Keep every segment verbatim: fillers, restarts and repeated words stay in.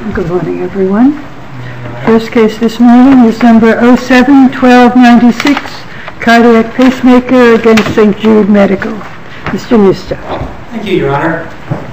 Good morning, everyone. First case this morning is number oh seven twelve ninety-six, cardiac pacemaker against Saint Jude Medical. Mister Nista. Thank you, Your Honor.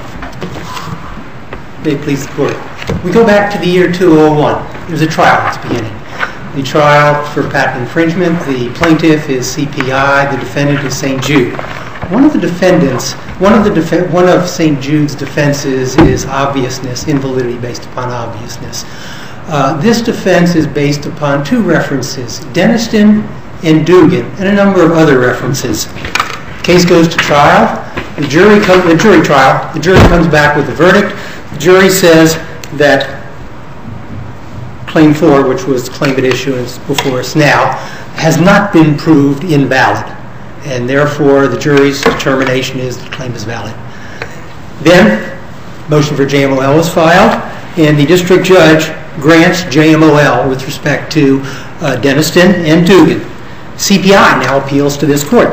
May it please the Court. We go back to the year two thousand one. There's a trial that's beginning. The trial for patent infringement. The plaintiff is C P I. The defendant is Saint Jude. One of the defendants, one of the def- one of Saint Jude's defenses is obviousness, invalidity based upon obviousness. Uh, this defense is based upon two references, Deniston and Dugan, and a number of other references. The case goes to trial. The jury comes, the jury trial. The jury comes back with a verdict. The jury says that Claim four, which was claim at issuance before us now, has not been proved invalid, and therefore the jury's determination is the claim is valid. Then, motion for J M O L is filed, and the district judge grants J M O L with respect to uh, Deniston and Dugan. C P I now appeals to this court.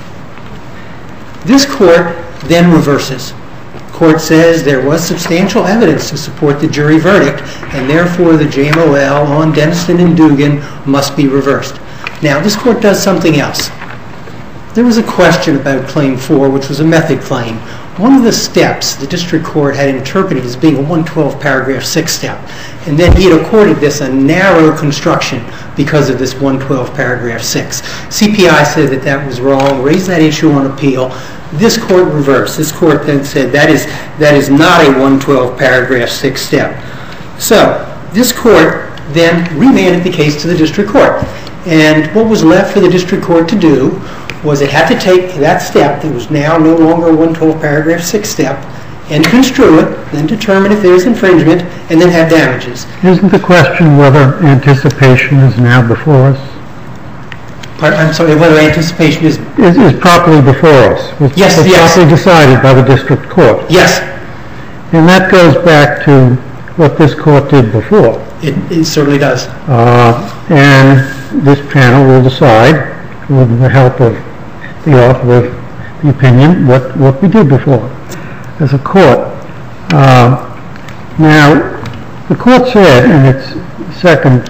This court then reverses. Court says there was substantial evidence to support the jury verdict, and therefore the J M O L on Deniston and Dugan must be reversed. Now, this court does something else. There was a question about Claim four, which was a method claim. One of the steps the district court had interpreted as being a one twelve paragraph six step, and then he had accorded this a narrow construction because of this one twelve paragraph six. C P I said that that was wrong, raised that issue on appeal. This court reversed. This court then said that is that is not a one twelve paragraph six step. So this court then remanded the case to the district court, and what was left for the district court to do was it had to take that step that was now no longer a one twelve paragraph six step and construe it, then determine if there's infringement, and then have damages. Isn't the question whether anticipation is now before us? Pardon, I'm sorry, whether anticipation is... Is, is properly before us. Was, yes, was yes. properly decided by the district court. Yes. And that goes back to what this court did before. It, it certainly does. Uh, and this panel will decide, with the help of the author of the opinion, what, what we did before as a court. Uh, now, the court said in its second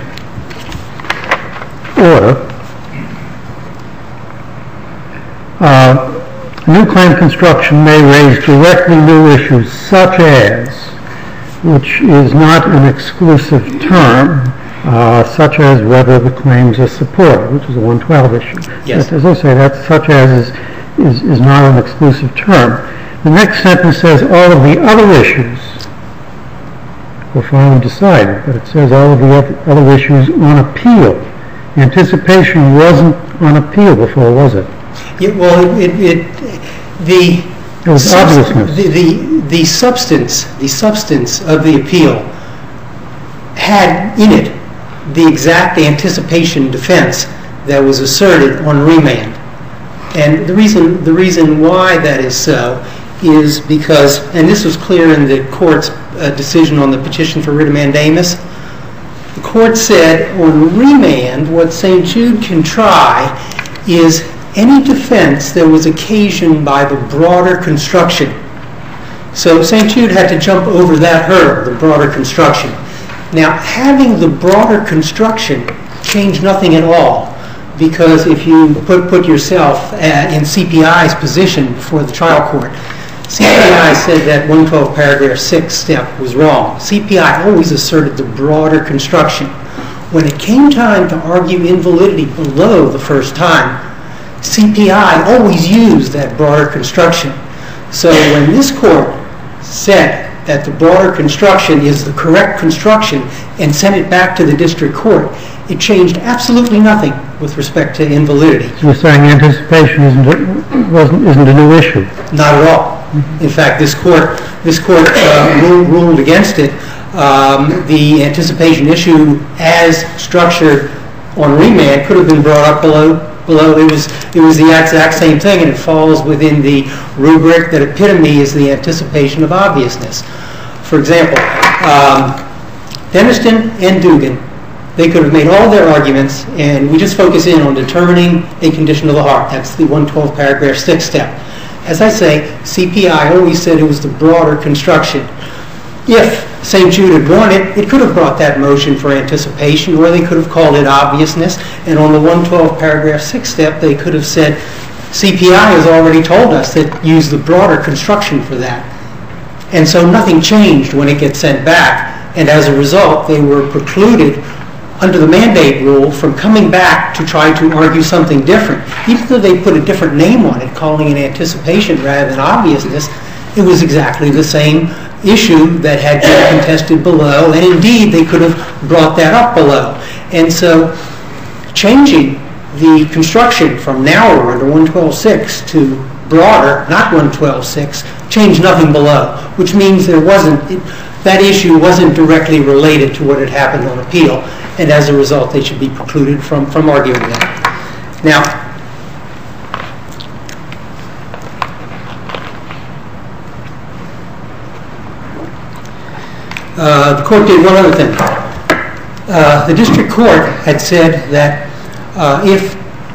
order, uh, new claim construction may raise directly new issues such as, which is not an exclusive term, Uh, such as whether the claims are supported, which is a one twelve issue. Yes. But as I say, that such as is, is, is not an exclusive term. The next sentence says all of the other issues were finally decided, but it says all of the other issues on appeal. Anticipation wasn't on appeal before, was it? Yeah, well, it, it, the, it was subst- obviousness. The, the, the substance, the substance of the appeal had in it the exact anticipation defense that was asserted on remand. And the reason the reason why that is so is because, and this was clear in the court's uh, decision on the petition for writ of mandamus, the court said on remand what Saint Jude can try is any defense that was occasioned by the broader construction. So Saint Jude had to jump over that hurdle, the broader construction. Now, having the broader construction changed nothing at all, because if you put, put yourself at, in C P I's position before the trial court, C P I said that one twelve paragraph six step was wrong. C P I always asserted the broader construction. When it came time to argue invalidity below the first time, C P I always used that broader construction. So when this court said that the broader construction is the correct construction and sent it back to the district court, it changed absolutely nothing with respect to invalidity. So you're saying anticipation isn't a, wasn't, isn't a new issue? Not at all. Mm-hmm. In fact, this court this court uh, ruled, ruled against it. Um, the anticipation issue, as structured on remand, could have been brought up below. Below, it was it was the exact same thing, and it falls within the rubric that epitome is the anticipation of obviousness. For example, um, Deniston and Dugan, they could have made all their arguments, and we just focus in on determining a condition of the heart. That's the one twelve paragraph six step. As I say, C P I always said it was the broader construction. if Saint Jude had wanted, it could have brought that motion for anticipation, or they could have called it obviousness, and on the one twelve paragraph six step, they could have said, C P I has already told us that use the broader construction for that. And so nothing changed when it gets sent back, and as a result, they were precluded under the mandate rule from coming back to try to argue something different. Even though they put a different name on it, calling it anticipation rather than obviousness, it was exactly the same issue that had been contested below, and indeed they could have brought that up below. And so changing the construction from narrower under one twelve six to broader, not one twelve six, changed nothing below, which means there wasn't, it, that issue wasn't directly related to what had happened on appeal, and as a result they should be precluded from, from arguing that. Now, Uh, the court did one other thing. Uh, the district court had said that uh, if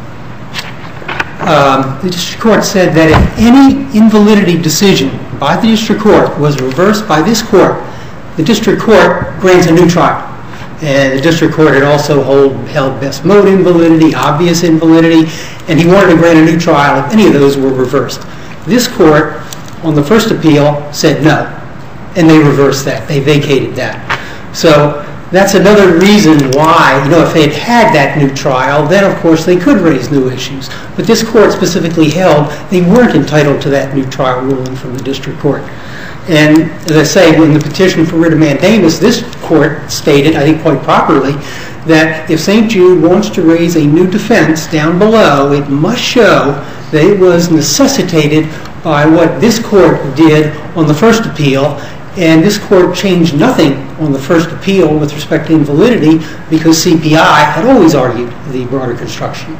um, the district court said that if any invalidity decision by the district court was reversed by this court, the district court grants a new trial. And the district court had also hold, held best mode invalidity, obvious invalidity, and he wanted to grant a new trial if any of those were reversed. This court, on the first appeal, said no. And they reversed that. They vacated that. So that's another reason why, you know, if they had had that new trial, then of course they could raise new issues. But this court specifically held they weren't entitled to that new trial ruling from the district court. And as I say, when the petition for writ of mandamus, this court stated, I think quite properly, that if Saint Jude wants to raise a new defense down below, it must show that it was necessitated by what this court did on the first appeal. And this court changed nothing on the first appeal with respect to invalidity because C P I had always argued the broader construction.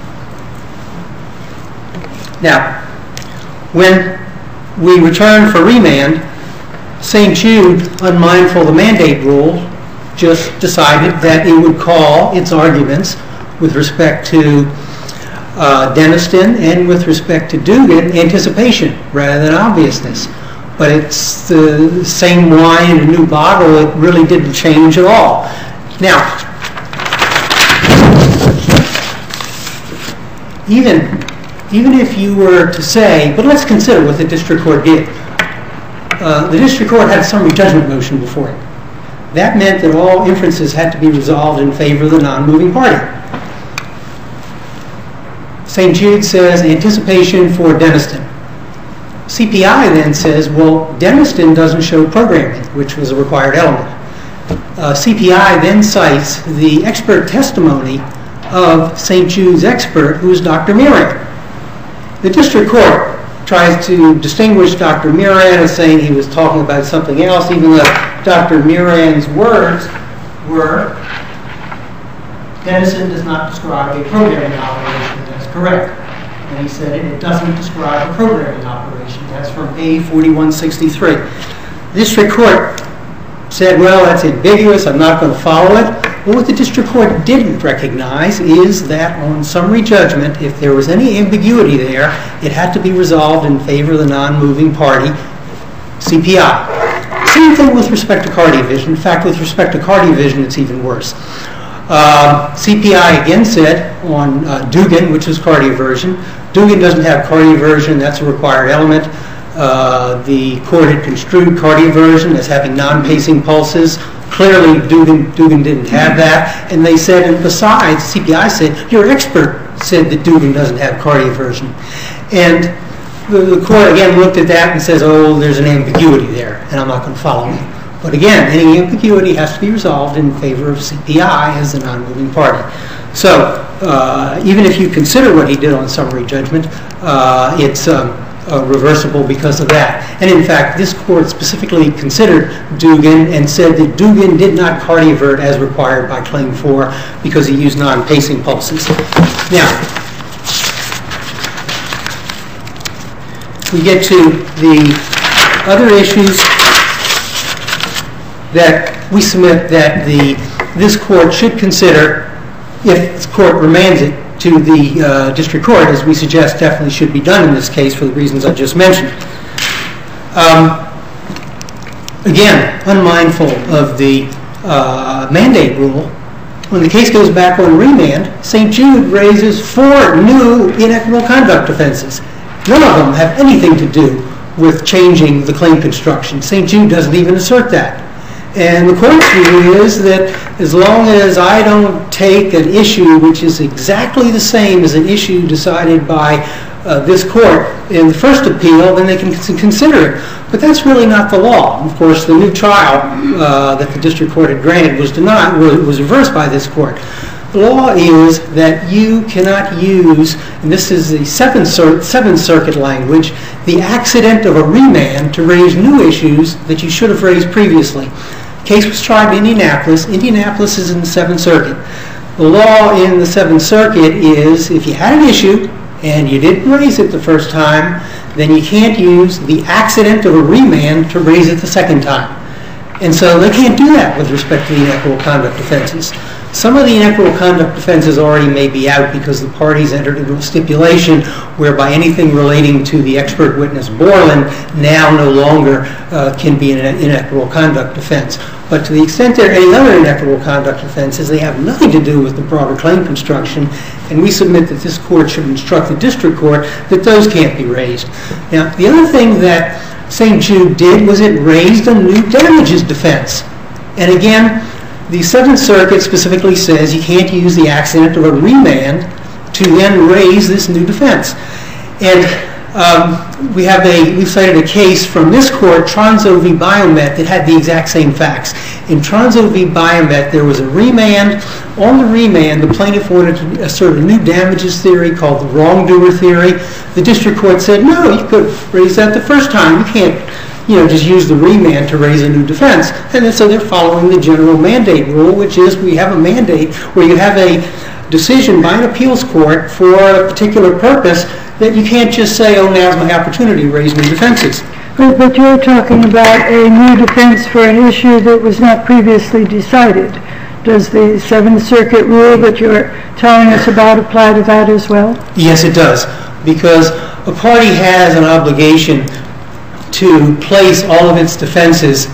Now, when we returned for remand, Saint Jude, unmindful of the mandate rule, just decided that it would call its arguments with respect to uh, Denniston and with respect to Dugan anticipation rather than obviousness. But it's the same wine in a new bottle. It really didn't change at all. Now, even, even if you were to say, but let's consider what the district court did. Uh, the district court had a summary judgment motion before it. That meant that all inferences had to be resolved in favor of the non-moving party. Saint Jude says anticipation for Denniston. C P I then says, well, Denniston doesn't show programming, which was a required element. Uh, C P I then cites the expert testimony of Saint Jude's expert, who is Doctor Miran. The district court tries to distinguish Doctor Miran as saying he was talking about something else, even though Doctor Miran's words were, Denniston does not describe a programming operation. That's correct. And he said it, it doesn't describe a programming operation. That's from A forty-one sixty-three. The district court said, well, that's ambiguous. I'm not going to follow it. But what the district court didn't recognize is that on summary judgment, if there was any ambiguity there, it had to be resolved in favor of the non-moving party, C P I. Same thing with respect to Cardiovision. In fact, with respect to Cardiovision, it's even worse. Uh, C P I again said on uh, Dugan, which is cardioversion, Dugan doesn't have cardioversion, that's a required element. Uh, the court had construed cardioversion as having non-pacing pulses. Clearly, Dugan, Dugan didn't have that. And they said, and besides, C P I said, your expert said that Dugan doesn't have cardioversion. And the, the court again looked at that and says, oh, there's an ambiguity there, and I'm not going to follow it. But again, any ambiguity has to be resolved in favor of C P I as the non-moving party. So uh, even if you consider what he did on summary judgment, uh, it's um, uh, reversible because of that. And in fact, this court specifically considered Dugan and said that Dugan did not cardiovert as required by Claim four because he used non-pacing pulses. Now, we get to the other issues that we submit that the this court should consider if this court remands it to the uh, district court, as we suggest definitely should be done in this case for the reasons I just mentioned. Um, again, unmindful of the uh, mandate rule, when the case goes back on remand, Saint Jude raises four new inequitable conduct defenses. None of them have anything to do with changing the claim construction. Saint Jude doesn't even assert that. And the court's view is that as long as I don't take an issue which is exactly the same as an issue decided by uh, this court in the first appeal, then they can consider it. But that's really not the law. Of course, the new trial uh, that the district court had granted was denied, was reversed by this court. The law is that you cannot use, and this is the Seventh, Cir- Seventh Circuit language, the accident of a remand to raise new issues that you should have raised previously. The case was tried in Indianapolis. Indianapolis is in the Seventh Circuit. The law in the Seventh Circuit is if you had an issue and you didn't raise it the first time, then you can't use the accident of a remand to raise it the second time. And so they can't do that with respect to the inequitable conduct defenses. Some of the inequitable conduct defenses already may be out because the parties entered into a stipulation whereby anything relating to the expert witness Borland now no longer uh, can be an inequitable conduct defense. But to the extent there are any other inequitable conduct defenses, they have nothing to do with the broader claim construction, and we submit that this court should instruct the district court that those can't be raised. Now, the other thing that Saint Jude did was it raised a new damages defense. And again, the Seventh Circuit specifically says you can't use the accident of a remand to then raise this new defense. And um, we have a, we've cited a case from this court, Tronzo v. Biomet, that had the exact same facts. In Tronzo v. Biomet, there was a remand. On the remand, the plaintiff wanted to assert a new damages theory called the wrongdoer theory. The district court said, no, you could raise that the first time. You can't you know, just use the remand to raise a new defense. And then, so they're following the general mandate rule, which is we have a mandate where you have a decision by an appeals court for a particular purpose that you can't just say, oh, now's my opportunity to raise new defenses. But, but you're talking about a new defense for an issue that was not previously decided. Does the Seventh Circuit rule that you're telling us about apply to that as well? Yes, it does. Because a party has an obligation to place all of its defenses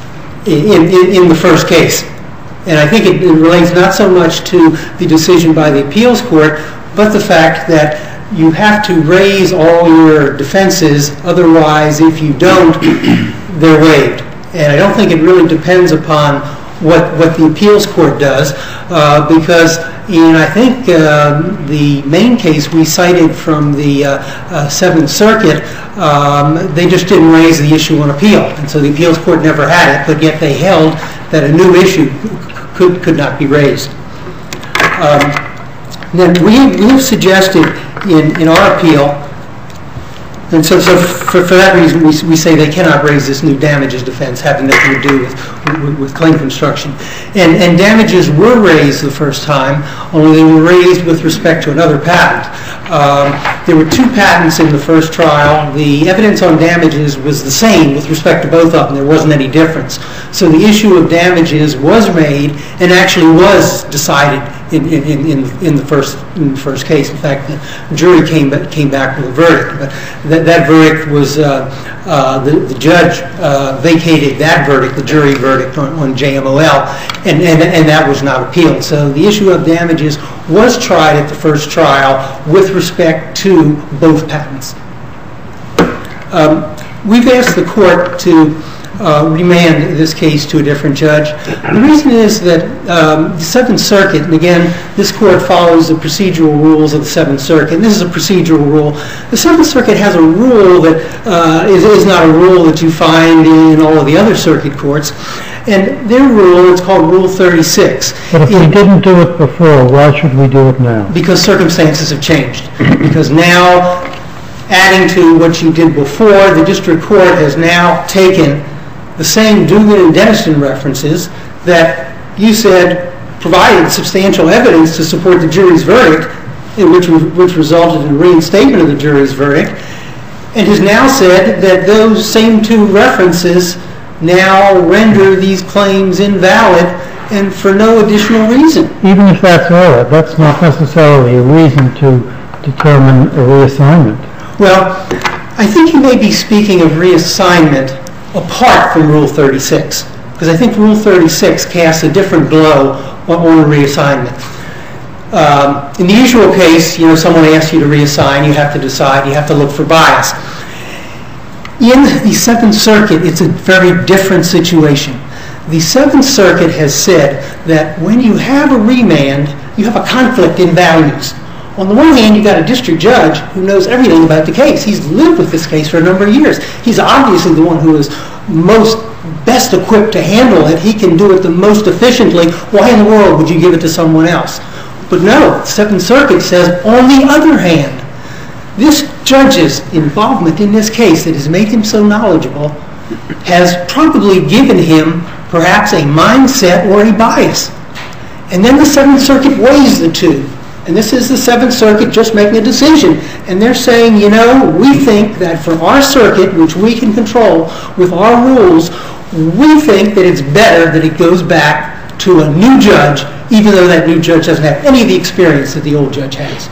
in, in, in the first case. And I think it, it relates not so much to the decision by the appeals court, but the fact that you have to raise all your defenses, otherwise if you don't, they're waived. And I don't think it really depends upon what, what the appeals court does, uh, because in, I think, uh, the main case we cited from the uh, uh, Seventh Circuit, um, they just didn't raise the issue on appeal. And so the appeals court never had it, but yet they held that a new issue could, could not be raised. Um, then we, we have suggested in, in our appeal, and so, so for, for that reason, we, we say they cannot raise this new damages defense having nothing to do with, with, with claim construction. And, and damages were raised the first time, only they were raised with respect to another patent. Um, there were two patents in the first trial. The evidence on damages was the same with respect to both of them. There wasn't any difference. So the issue of damages was made and actually was decided in, in, in, in, the, first, in the first case. In fact, the jury came, came back with a verdict. But that, that verdict was, uh, uh, the, the judge uh, vacated that verdict, the jury verdict on, on J M O L, and, and, and that was not appealed. So the issue of damages was tried at the first trial with respect to both patents. Um, we've asked the court to uh, remand this case to a different judge. The reason is that um, the Seventh Circuit, and again, this court follows the procedural rules of the Seventh Circuit, and this is a procedural rule. The Seventh Circuit has a rule that uh, is, is not a rule that you find in all of the other circuit courts. And their rule, it's called Rule thirty-six. But if we didn't do it before, why should we do it now? Because circumstances have changed. Because now, adding to what you did before, the district court has now taken the same Dugan and Denniston references that you said provided substantial evidence to support the jury's verdict, which, which resulted in reinstatement of the jury's verdict, and has now said that those same two references now render these claims invalid and for no additional reason. Even if that's all, that's not necessarily a reason to determine a reassignment. Well, I think you may be speaking of reassignment apart from Rule thirty-six, because I think Rule thirty-six casts a different blow on a reassignment. Um, in the usual case, you know, someone asks you to reassign, you have to decide, you have to look for bias. In the Seventh Circuit, it's a very different situation. The Seventh Circuit has said that when you have a remand, you have a conflict in values. On the one hand, you've got a district judge who knows everything about the case. He's lived with this case for a number of years. He's obviously the one who is most best equipped to handle it. He can do it the most efficiently. Why in the world would you give it to someone else? But no, the Seventh Circuit says, on the other hand, this judge's involvement in this case that has made him so knowledgeable has probably given him perhaps a mindset or a bias. And then the Seventh Circuit weighs the two. And this is the Seventh Circuit just making a decision. And they're saying, you know, we think that for our circuit, which we can control with our rules, we think that it's better that it goes back to a new judge, even though that new judge doesn't have any of the experience that the old judge has.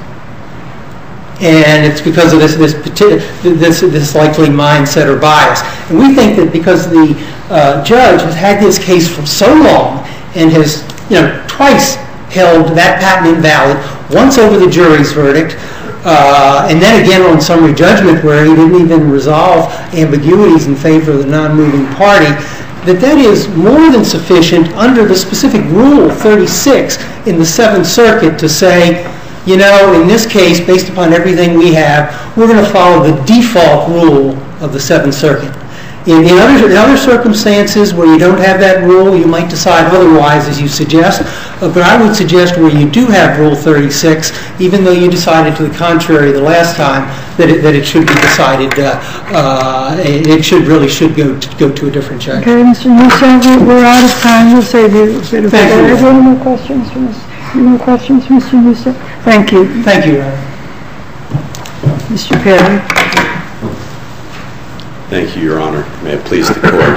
And it's because of this this this, this likely mindset or bias. And we think that because the uh, judge has had this case for so long and has, you know, twice held that patent invalid, once over the jury's verdict, uh, and then again on summary judgment where he didn't even resolve ambiguities in favor of the non-moving party, that that is more than sufficient under the specific Rule thirty-six in the Seventh Circuit to say, you know, in this case, based upon everything we have, we're going to follow the default rule of the Seventh Circuit. In, in, other, in other circumstances where you don't have that rule, you might decide otherwise, as you suggest. Uh, but I would suggest where you do have Rule thirty-six, even though you decided to the contrary the last time, that it, that it should be decided, uh, uh, it should really should go to, go to a different judge. Okay, Mister Newsett, we're out of time. We'll save you a bit of Thank you. Are there any more questions from us? Any more questions, Mister Newsett? Thank you. Thank you, Your Honor. Mister Perry. Thank you, Your Honor. May it please the Court.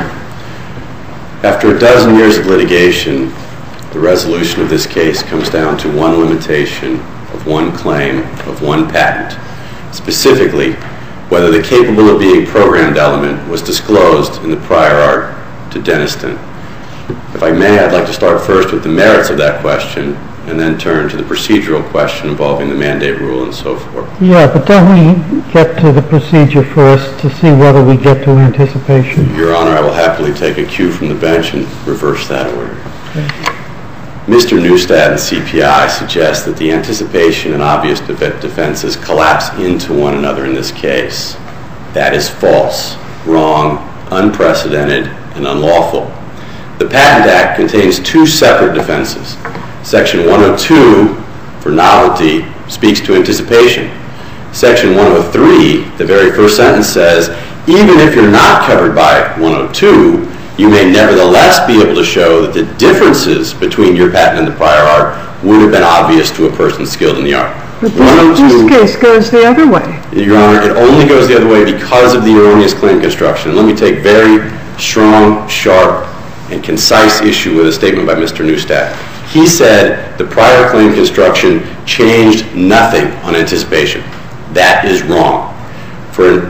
After a dozen years of litigation, the resolution of this case comes down to one limitation of one claim of one patent, specifically whether the capable of being programmed element was disclosed in the prior art to Denniston. If I may, I'd like to start first with the merits of that question and then turn to the procedural question involving the mandate rule and so forth. Yeah, but don't we get to the procedure first to see whether we get to anticipation? Your Honor, I will happily take a cue from the bench and reverse that order. Okay. Mister Neustadt and C P I suggest that the anticipation and obvious defenses collapse into one another in this case. That is false, wrong, unprecedented, and unlawful. The Patent Act contains two separate defenses. Section one oh two, for novelty, speaks to anticipation. Section one oh three, the very first sentence says, even if you're not covered by one oh two, you may nevertheless be able to show that the differences between your patent and the prior art would have been obvious to a person skilled in the art. But this, this case goes the other way. Your Honor, it only goes the other way because of the erroneous claim construction. And let me take very strong, sharp, and concise issue with a statement by Mister Neustadt. He said the prior claim construction changed nothing on anticipation. That is wrong. For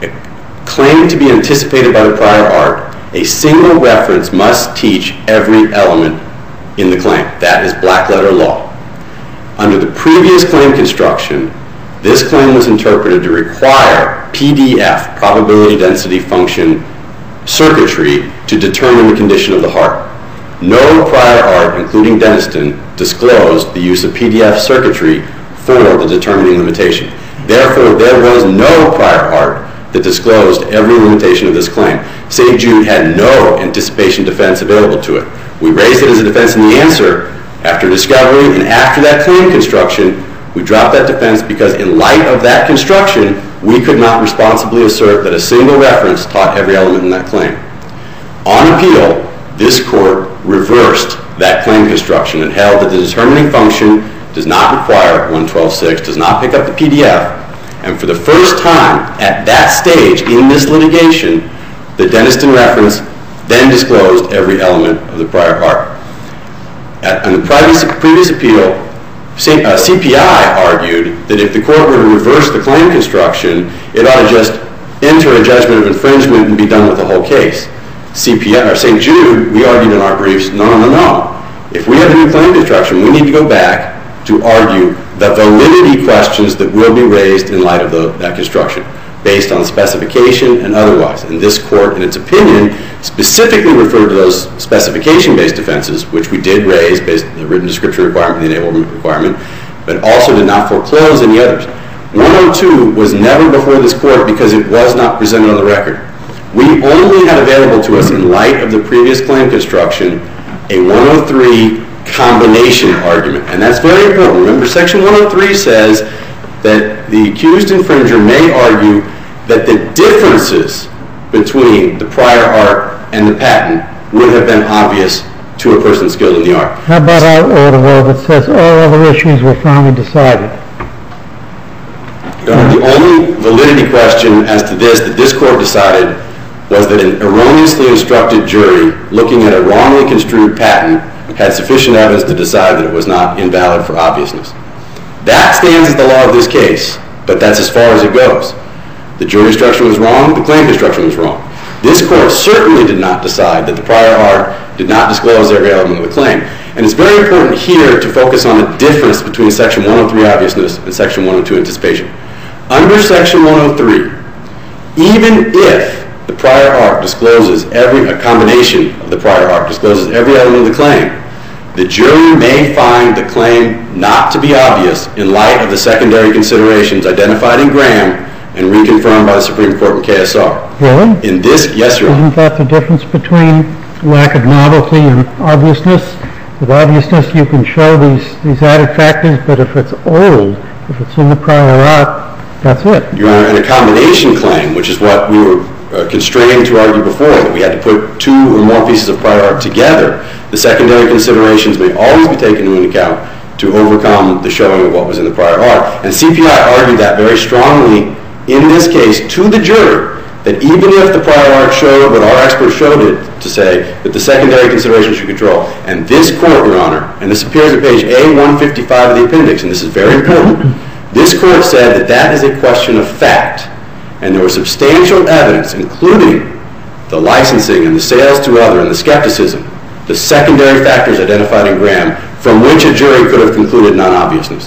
a claim to be anticipated by the prior art, a single reference must teach every element in the claim. That is black letter law. Under the previous claim construction, this claim was interpreted to require P D F, probability density function circuitry, to determine the condition of the heart. No prior art, including Denniston, disclosed the use of P D F circuitry for the determining limitation. Therefore, there was no prior art that disclosed every limitation of this claim. Saint Jude had no anticipation defense available to it. We raised it as a defense in the answer after discovery, and after that claim construction, we dropped that defense because in light of that construction, we could not responsibly assert that a single reference taught every element in that claim. On appeal, this court reversed that claim construction and held that the determining function does not require one twelve six, does not pick up the P D F, and for the first time at that stage in this litigation, the Denniston reference then disclosed every element of the prior art. At, on the previous, previous appeal, C, uh, C P I argued that if the court were to reverse the claim construction, it ought to just enter a judgment of infringement and be done with the whole case. C P I, or Saint Jude, we argued in our briefs, no, no, no, no. If we have a new claim construction, we need to go back to argue the validity questions that will be raised in light of the, that construction, based on specification and otherwise. And this court, in its opinion, specifically referred to those specification-based defenses, which we did raise based on the written description requirement and the enablement requirement, but also did not foreclose any others. one oh two was never before this court because it was not presented on the record. We only had available to us, in light of the previous claim construction, a one oh three combination argument. And that's very important. Remember, Section one oh three says that the accused infringer may argue that the differences between the prior art and the patent would have been obvious to a person skilled in the art. How about our order where it says all other issues were finally decided? Uh, the only validity question as to this that this court decided was that an erroneously instructed jury looking at a wrongly construed patent had sufficient evidence to decide that it was not invalid for obviousness. That stands as the law of this case, but that's as far as it goes. The jury instruction was wrong, the claim construction was wrong. This court certainly did not decide that the prior art did not disclose every element of the claim. And it's very important here to focus on the difference between Section one oh three obviousness and Section one oh two anticipation. Under Section one oh three, even if the prior art discloses every, a combination of the prior art discloses every element of the claim, the jury may find the claim not to be obvious in light of the secondary considerations identified in Graham and reconfirmed by the Supreme Court in K S R. Really? In this, yes, Your Honor. Isn't that the difference between lack of novelty and obviousness? With obviousness, you can show these, these added factors, but if it's old, if it's in the prior art, that's it. Your Honor, in a combination claim, which is what we were uh, constrained to argue before, that we had to put two or more pieces of prior art together, the secondary considerations may always be taken into account to overcome the showing of what was in the prior art. And C P I argued that very strongly in this case to the jury, that even if the prior art showed what our experts showed it to say, that the secondary considerations should control. And this court, Your Honor, and this appears at page A one fifty-five of the appendix, and this is very important, this court said that that is a question of fact, and there was substantial evidence, including the licensing and the sales to other and the skepticism, the secondary factors identified in Graham, from which a jury could have concluded non-obviousness.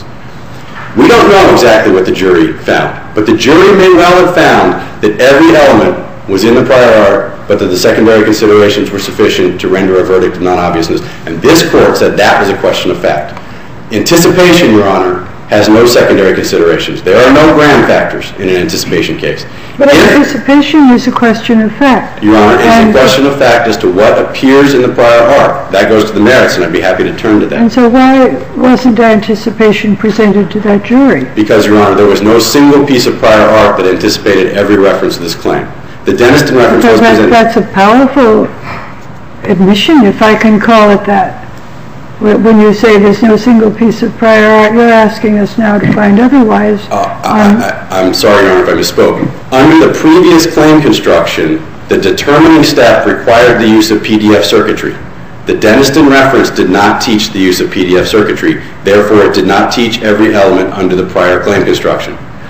We don't know exactly what the jury found, but the jury may well have found that every element was in the prior art, but that the secondary considerations were sufficient to render a verdict of non-obviousness. And this court said that was a question of fact. Anticipation, Your Honor, has no secondary considerations. There are no Graham factors in an anticipation case. But if anticipation is a question of fact. Your Honor, it's a question of fact as to what appears in the prior art. That goes to the merits, and I'd be happy to turn to that. And so why wasn't anticipation presented to that jury? Because, Your Honor, there was no single piece of prior art that anticipated every reference to this claim. The Denniston reference so was that, presented. That's a powerful admission, if I can call it that. When you say there's no single piece of prior art, you're asking us now to find otherwise. Uh, I, I, I'm sorry, Your Honor, if I misspoke. Under the previous claim construction, the determining step required the use of P D F circuitry. The Denniston reference did not teach the use of P D F circuitry. Therefore, it did not teach every element under the prior claim construction.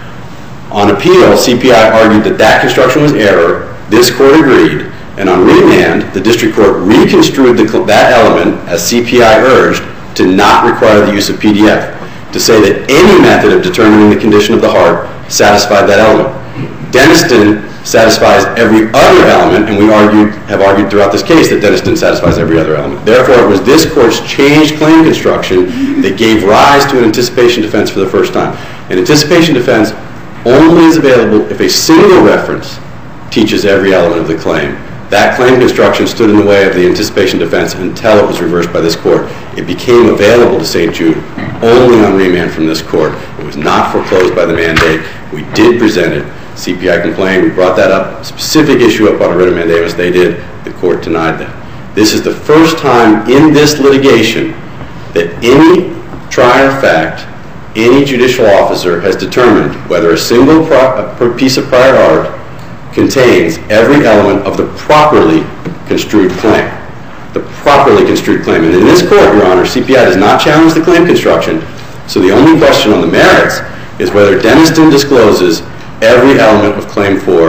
On appeal, C P I argued that that construction was error. This court agreed. And on remand, the district court reconstrued the, that element, as C P I urged, to not require the use of P D F, to say that any method of determining the condition of the heart satisfied that element. Denniston satisfies every other element, and we argued, have argued throughout this case that Denniston satisfies every other element. Therefore, it was this court's changed claim construction that gave rise to an anticipation defense for the first time. An anticipation defense only is available if a single reference teaches every element of the claim. That claim construction stood in the way of the anticipation defense until it was reversed by this court. It became available to Saint Jude only on remand from this court. It was not foreclosed by the mandate. We did present it. C P I complained. We brought that up. Specific issue up on a writ of mandamus. They did. The court denied that. This is the first time in this litigation that any trier of fact, any judicial officer has determined whether a single pro- piece of prior art contains every element of the properly construed claim. The properly construed claim. And in this court, Your Honor, C P I does not challenge the claim construction, so the only question on the merits is whether Denniston discloses every element of Claim four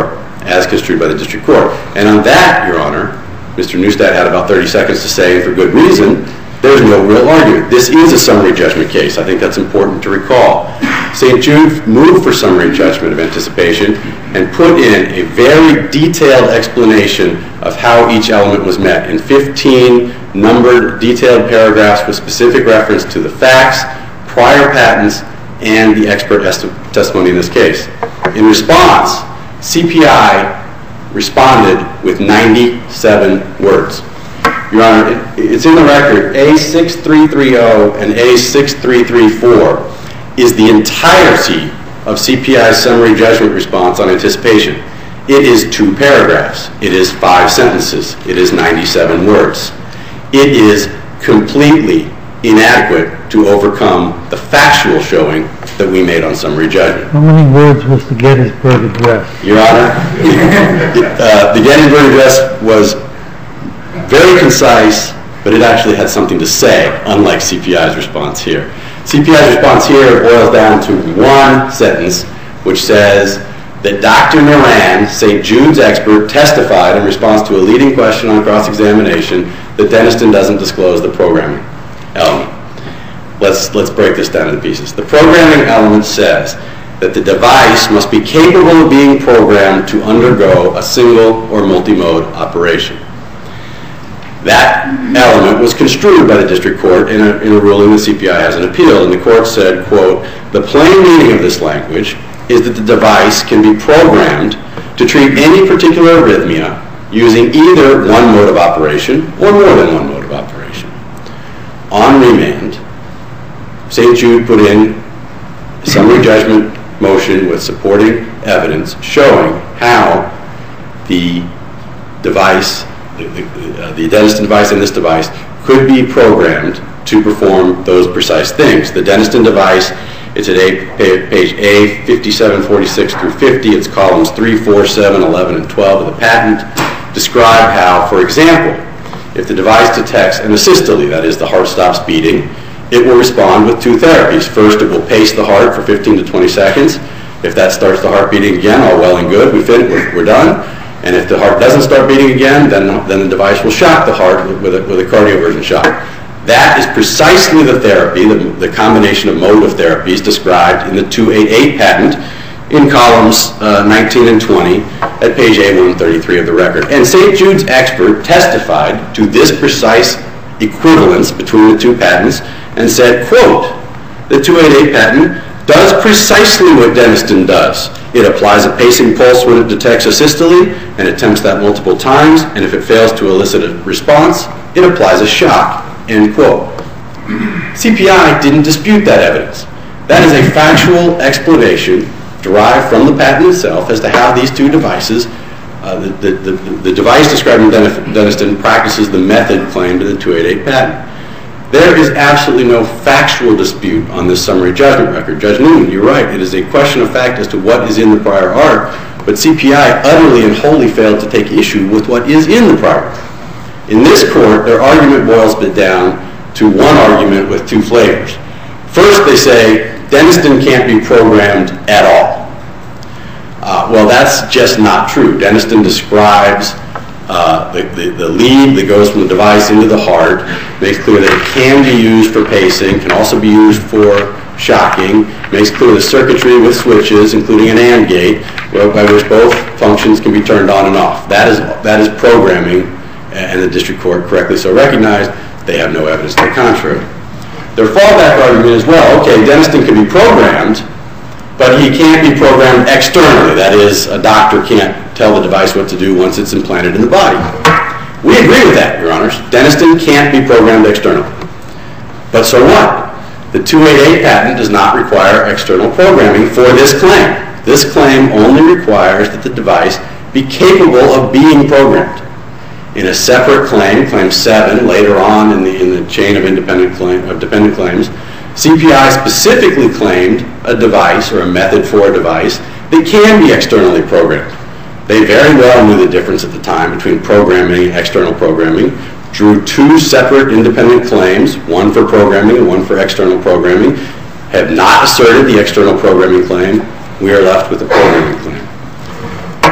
as construed by the district court. And on that, Your Honor, Mister Neustadt had about thirty seconds to say, and for good reason, there's no real argument. This is a summary judgment case. I think that's important to recall. Saint Jude moved for summary judgment of anticipation and put in a very detailed explanation of how each element was met in fifteen numbered, detailed paragraphs with specific reference to the facts, prior patents, and the expert testimony in this case. In response, C P I responded with ninety-seven words. Your Honor, it's in the record. A six three three zero and A six three three four is the entirety of C P I's summary judgment response on anticipation. It is two paragraphs. It is five sentences. It is ninety-seven words. It is completely inadequate to overcome the factual showing that we made on summary judgment. How many words was the Gettysburg Address? Your Honor, uh, the Gettysburg Address was very concise, but it actually had something to say, unlike C P I's response here. C P I's response here boils down to one sentence, which says that Doctor Moran, Saint Jude's expert, testified in response to a leading question on cross-examination that Denniston doesn't disclose the programming element. Let's, let's break this down into pieces. The programming element says that the device must be capable of being programmed to undergo a single or multi-mode operation. That element was construed by the district court in a, in a ruling that C P I hasn't appealed, and the court said, quote, the plain meaning of this language is that the device can be programmed to treat any particular arrhythmia using either one mode of operation or more than one mode of operation. On remand, Saint Jude put in a summary judgment motion with supporting evidence showing how the device, the, the, uh, the Denniston device and this device, could be programmed to perform those precise things. The Denniston device, it's at a, page A fifty-seven forty-six through fifty. It's columns three, four, seven, eleven, and twelve of the patent. Describe how, for example, if the device detects an asystole, that is, the heart stops beating, it will respond with two therapies. First, it will pace the heart for fifteen to twenty seconds. If that starts the heart beating again, all well and good, we fin- we're, we're done. And if the heart doesn't start beating again, then, then the device will shock the heart with a, with a cardioversion shock. That is precisely the therapy, the, the combination of mode of therapies described in the two eighty-eight patent in columns uh, nineteen and twenty at page A one thirty-three of the record. And Saint Jude's expert testified to this precise equivalence between the two patents and said, quote, the two eighty-eight patent does precisely what Denniston does. It applies a pacing pulse when it detects a systole and attempts that multiple times, and if it fails to elicit a response, it applies a shock, end quote. C P I didn't dispute that evidence. That is a factual explanation derived from the patent itself as to how these two devices, uh, the, the, the, the device described in Denniston practices the method claimed in the two eighty-eight patent. There is absolutely no factual dispute on this summary judgment record. Judge Newman, you're right. It is a question of fact as to what is in the prior art, but C P I utterly and wholly failed to take issue with what is in the prior art. In this court, their argument boils down to one argument with two flavors. First, they say Denniston can't be programmed at all. Uh, well, that's just not true. Denniston describes uh, the, the, the lead that goes from the device into the heart, makes clear that it can be used for pacing, can also be used for shocking, makes clear the circuitry with switches, including an AND gate, by which both functions can be turned on and off. That is, that is programming, and the district court correctly so recognized. They have no evidence to the contrary. Their fallback argument is, well, okay, Denniston can be programmed, but he can't be programmed externally. That is, a doctor can't tell the device what to do once it's implanted in the body. We agree with that, Your Honors. Denniston can't be programmed externally. But so what? The two eighty-eight patent does not require external programming for this claim. This claim only requires that the device be capable of being programmed. In a separate claim, Claim seven, later on in the, in the chain of, independent claim, of dependent claims, C P I specifically claimed a device or a method for a device that can be externally programmed. They very well knew the difference at the time between programming and external programming, drew two separate independent claims, one for programming and one for external programming, have not asserted the external programming claim. We are left with the programming claim.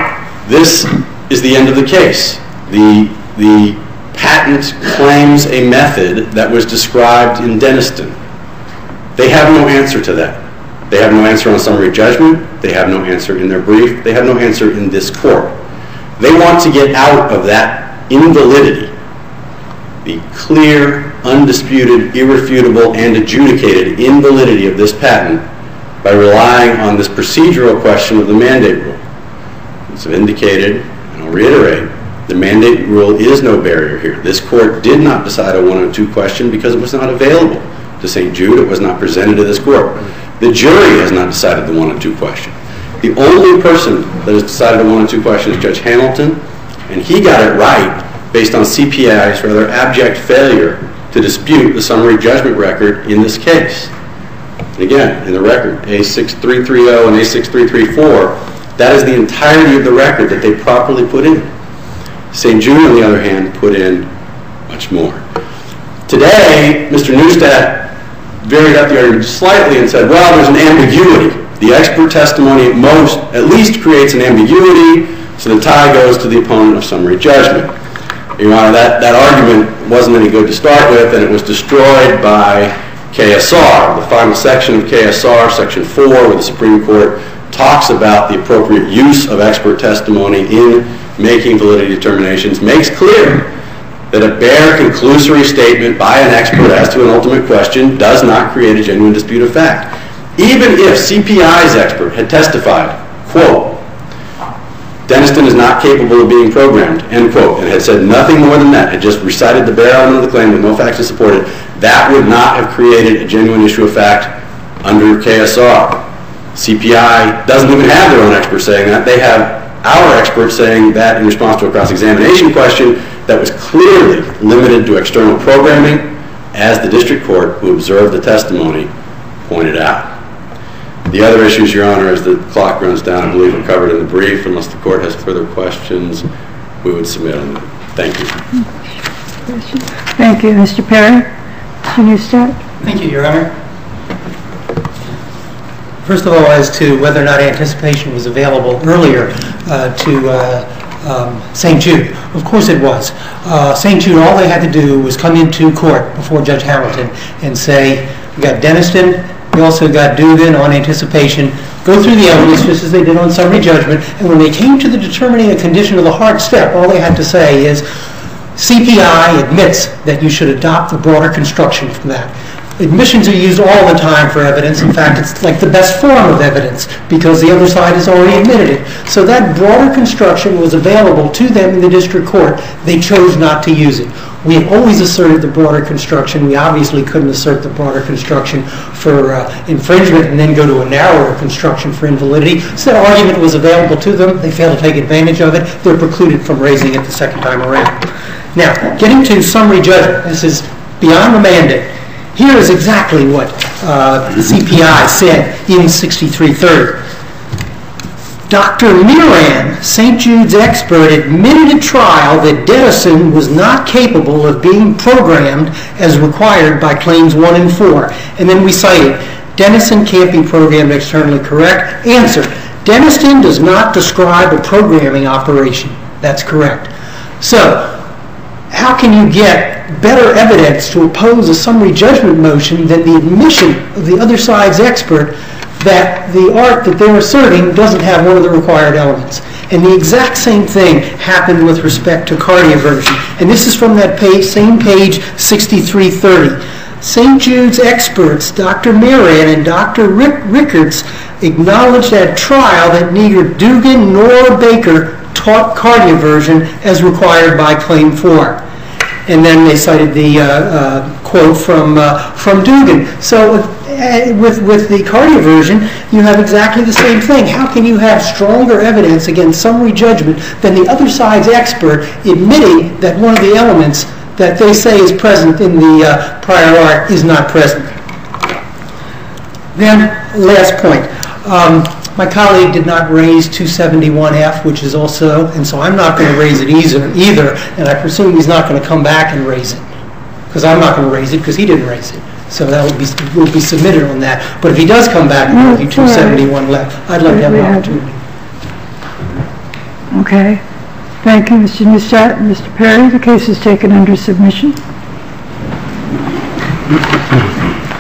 this is the end of the case. The, the patent claims a method that was described in Denniston. They have no answer to that. They have no answer on summary judgment. They have no answer in their brief. They have no answer in this court. They want to get out of that invalidity, the clear, undisputed, irrefutable, and adjudicated invalidity of this patent by relying on this procedural question of the mandate rule. As I've indicated, and I'll reiterate, the mandate rule is no barrier here. This court did not decide a one oh two question because it was not available to Saint Jude. It was not presented to this court. The jury has not decided the one oh two question. The only person that has decided the one oh two question is Judge Hamilton, and he got it right based on C P I's rather abject failure to dispute the summary judgment record in this case. And again, in the record, A six three three zero and A six three three four, that is the entirety of the record that they properly put in. Saint Jude, on the other hand, put in much more. Today, Mister Neustadt varied up the argument slightly and said, well, there's an ambiguity. The expert testimony at most at least creates an ambiguity, so the tie goes to the opponent of summary judgment. Your Honor, that, that argument wasn't any good to start with, and it was destroyed by K S R. The final section of K S R, Section four, where the Supreme Court talks about the appropriate use of expert testimony in making validity determinations, makes clear that a bare conclusory statement by an expert as to an ultimate question does not create a genuine dispute of fact. Even if C P I's expert had testified, quote, Denniston is not capable of being programmed, end quote, and had said nothing more than that, had just recited the bare element of the claim with no facts to support it, that would not have created a genuine issue of fact under K S R. C P I doesn't even have their own expert saying that. They have our expert saying that in response to a cross-examination question that was clearly limited to external programming, as the district court who observed the testimony pointed out. The other issues, Your Honor, as the clock runs down, I believe are covered in the brief. Unless the court has further questions, we would submit on them. Thank you. Thank you, Mister Perry. Mister Neustadt. Thank you, Your Honor. First of all, as to whether or not anticipation was available earlier uh, to uh, um, Saint Jude, of course it was. Uh, Saint Jude, all they had to do was come into court before Judge Hamilton and say, we got Denniston, we also got Dugan on anticipation, go through the evidence just as they did on summary judgment, and when they came to the determining a condition of the hard step, all they had to say is, C P I admits that you should adopt the broader construction from that. Admissions are used all the time for evidence. In fact, it's like the best form of evidence because the other side has already admitted it. So that broader construction was available to them in the district court. They chose not to use it. We have always asserted the broader construction. We obviously couldn't assert the broader construction for uh, infringement and then go to a narrower construction for invalidity. So that argument was available to them. They failed to take advantage of it. They're precluded from raising it the second time around. Now, getting to summary judgment, this is beyond the mandate. Here is exactly what uh, C P I said in sixty-three thirty. Doctor Miran, Saint Jude's expert, admitted at trial that Denniston was not capable of being programmed as required by claims one and four. And then we cited, Denniston can't be programmed externally correct. Answer, Denniston does not describe a programming operation. That's correct. So, how can you get better evidence to oppose a summary judgment motion than the admission of the other side's expert that the art that they're asserting doesn't have one of the required elements? And the exact same thing happened with respect to cardioversion. And this is from that page, same page, sixty-three thirty. Saint Jude's experts, Doctor Miran and Doctor Rick Rickards, acknowledged at trial that neither Dugan nor Baker taught cardioversion as required by Claim four. And then they cited the uh, uh, quote from uh, from Dugan. So uh, with, with the cardioversion, you have exactly the same thing. How can you have stronger evidence against summary judgment than the other side's expert admitting that one of the elements that they say is present in the uh, prior art is not present? Then, last point. Um, My colleague did not raise two seventy-one F, which is also, and so I'm not going to raise it either, either, and I presume he's not going to come back and raise it, because I'm not going to raise it because he didn't raise it. So that will be will be submitted on that. But if he does come back and argue two seventy-one left, I'd like to have an opportunity. Okay. Thank you, Mister Neustadt and Mister Perry. The case is taken under submission.